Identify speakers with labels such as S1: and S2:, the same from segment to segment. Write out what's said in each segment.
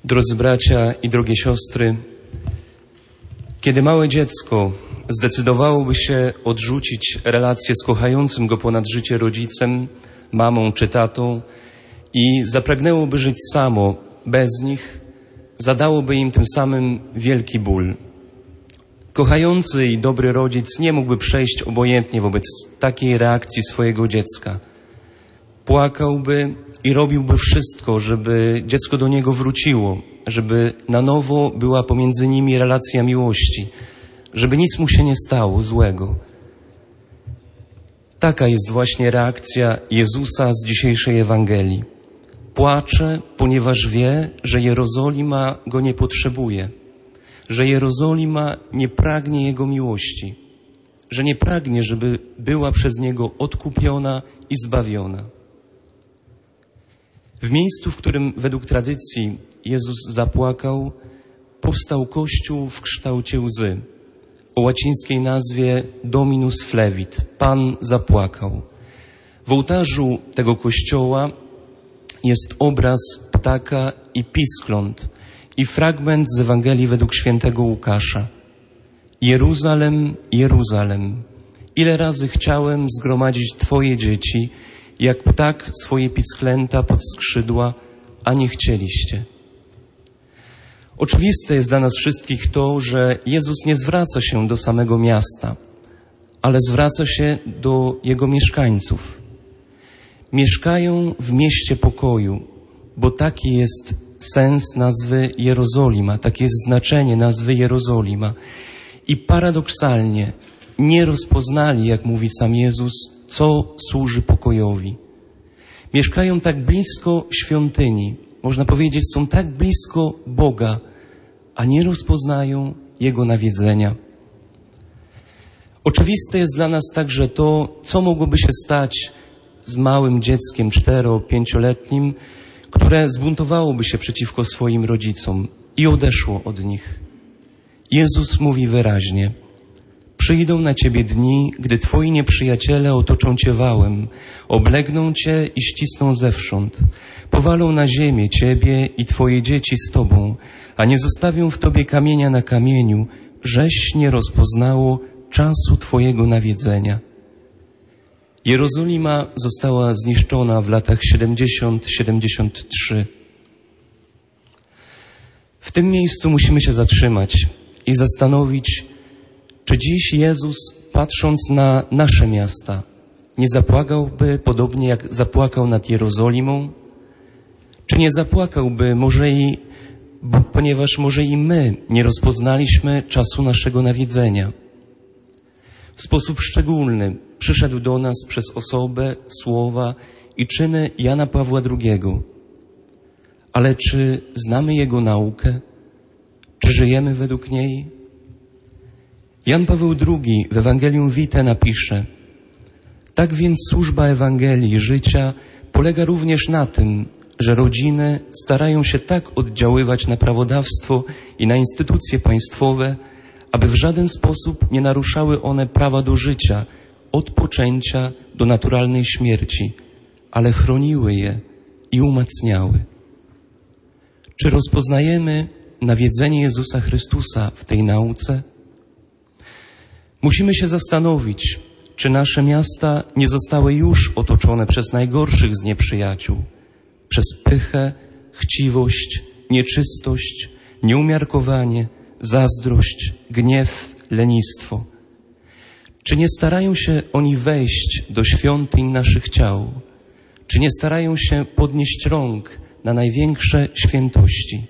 S1: Drodzy bracia i drogie siostry, kiedy małe dziecko zdecydowałoby się odrzucić relację z kochającym go ponad życie rodzicem, mamą czy tatą i zapragnęłoby żyć samo, bez nich, zadałoby im tym samym wielki ból. Kochający i dobry rodzic nie mógłby przejść obojętnie wobec takiej reakcji swojego dziecka. Płakałby i robiłby wszystko, żeby dziecko do niego wróciło, żeby na nowo była pomiędzy nimi relacja miłości, żeby nic mu się nie stało złego. Taka jest właśnie reakcja Jezusa z dzisiejszej Ewangelii. Płacze, ponieważ wie, że Jerozolima go nie potrzebuje, że Jerozolima nie pragnie Jego miłości, że nie pragnie, żeby była przez Niego odkupiona i zbawiona. W miejscu, w którym według tradycji Jezus zapłakał, powstał kościół w kształcie łzy, o łacińskiej nazwie Dominus Flevit, Pan zapłakał. W ołtarzu tego kościoła jest obraz ptaka i piskląt i fragment z Ewangelii według świętego Łukasza. Jeruzalem, Jeruzalem, ile razy chciałem zgromadzić Twoje dzieci, jak ptak swoje pisklęta pod skrzydła, a nie chcieliście. Oczywiste jest dla nas wszystkich to, że Jezus nie zwraca się do samego miasta, ale zwraca się do Jego mieszkańców. Mieszkają w mieście pokoju, bo taki jest sens nazwy Jerozolima, takie jest znaczenie nazwy Jerozolima. I paradoksalnie nie rozpoznali, jak mówi sam Jezus, co służy pokojowi. Mieszkają tak blisko świątyni, można powiedzieć, są tak blisko Boga, a nie rozpoznają Jego nawiedzenia. Oczywiste jest dla nas także to, co mogłoby się stać z małym dzieckiem 4-5-letnim, które zbuntowałoby się przeciwko swoim rodzicom i odeszło od nich. Jezus mówi wyraźnie: przyjdą na Ciebie dni, gdy Twoi nieprzyjaciele otoczą Cię wałem, oblegną Cię i ścisną zewsząd, powalą na ziemię Ciebie i Twoje dzieci z Tobą, a nie zostawią w Tobie kamienia na kamieniu, żeś nie rozpoznało czasu Twojego nawiedzenia. Jerozolima została zniszczona w latach 70-73. W tym miejscu musimy się zatrzymać i zastanowić, czy dziś Jezus, patrząc na nasze miasta, nie zapłakałby podobnie jak zapłakał nad Jerozolimą? Czy nie zapłakałby ponieważ może i my nie rozpoznaliśmy czasu naszego nawiedzenia? W sposób szczególny przyszedł do nas przez osobę, słowa i czyny Jana Pawła II. Ale czy znamy Jego naukę? Czy żyjemy według niej? Jan Paweł II w Ewangelium Vitae napisze: tak więc służba Ewangelii życia polega również na tym, że rodziny starają się tak oddziaływać na prawodawstwo i na instytucje państwowe, aby w żaden sposób nie naruszały one prawa do życia, od poczęcia do naturalnej śmierci, ale chroniły je i umacniały. Czy rozpoznajemy nawiedzenie Jezusa Chrystusa w tej nauce? Musimy się zastanowić, czy nasze miasta nie zostały już otoczone przez najgorszych z nieprzyjaciół, przez pychę, chciwość, nieczystość, nieumiarkowanie, zazdrość, gniew, lenistwo. Czy nie starają się oni wejść do świątyń naszych ciał? Czy nie starają się podnieść rąk na największe świętości?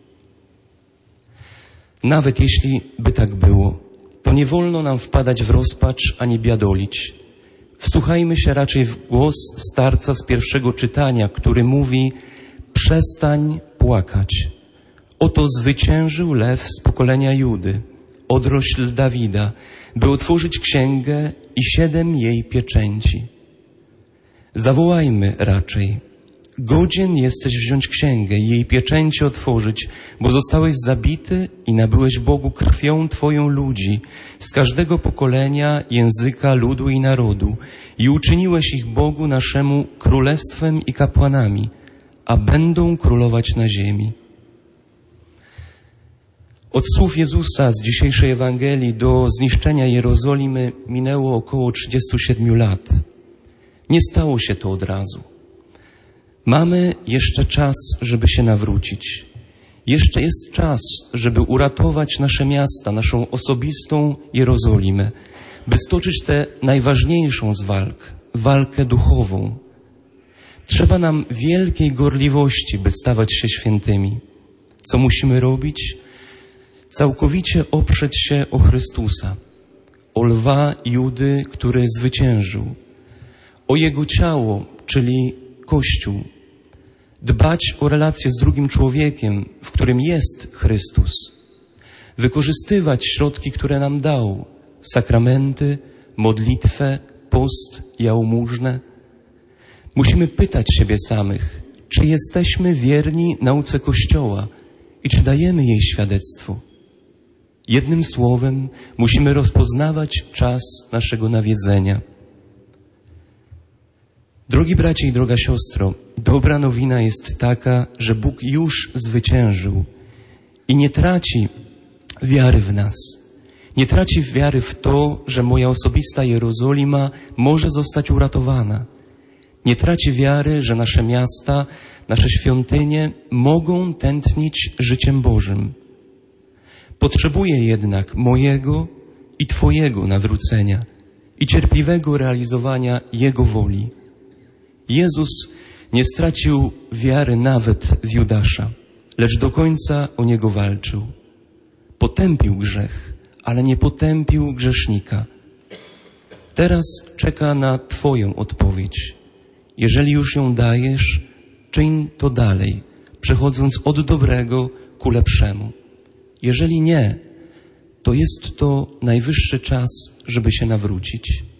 S1: Nawet jeśli by tak było, to nie wolno nam wpadać w rozpacz ani biadolić. Wsłuchajmy się raczej w głos starca z pierwszego czytania, który mówi: przestań płakać. Oto zwyciężył lew z pokolenia Judy, odrośl Dawida, by otworzyć księgę i 7 jej pieczęci. Zawołajmy raczej: godzien jesteś wziąć księgę i jej pieczęci otworzyć, bo zostałeś zabity i nabyłeś Bogu krwią Twoją ludzi z każdego pokolenia, języka, ludu i narodu i uczyniłeś ich Bogu naszemu królestwem i kapłanami, a będą królować na ziemi. Od słów Jezusa z dzisiejszej Ewangelii do zniszczenia Jerozolimy minęło około 37 lat. Nie stało się to od razu. Mamy jeszcze czas, żeby się nawrócić. Jeszcze jest czas, żeby uratować nasze miasta, naszą osobistą Jerozolimę, by stoczyć tę najważniejszą z walk, walkę duchową. Trzeba nam wielkiej gorliwości, by stawać się świętymi. Co musimy robić? Całkowicie oprzeć się o Chrystusa, o lwa Judy, który zwyciężył, o Jego ciało, czyli Kościół. Dbać o relacje z drugim człowiekiem, w którym jest Chrystus. Wykorzystywać środki, które nam dał, sakramenty, modlitwę, post, jałmużnę. Musimy pytać siebie samych, czy jesteśmy wierni nauce Kościoła i czy dajemy jej świadectwo. Jednym słowem, musimy rozpoznawać czas naszego nawiedzenia. Drogi bracie i droga siostro, dobra nowina jest taka, że Bóg już zwyciężył i nie traci wiary w nas. Nie traci wiary w to, że moja osobista Jerozolima może zostać uratowana. Nie traci wiary, że nasze miasta, nasze świątynie mogą tętnić życiem Bożym. Potrzebuje jednak mojego i Twojego nawrócenia i cierpliwego realizowania Jego woli. Jezus nie stracił wiary nawet w Judasza, lecz do końca o niego walczył. Potępił grzech, ale nie potępił grzesznika. Teraz czeka na Twoją odpowiedź. Jeżeli już ją dajesz, czyń to dalej, przechodząc od dobrego ku lepszemu. Jeżeli nie, to jest to najwyższy czas, żeby się nawrócić.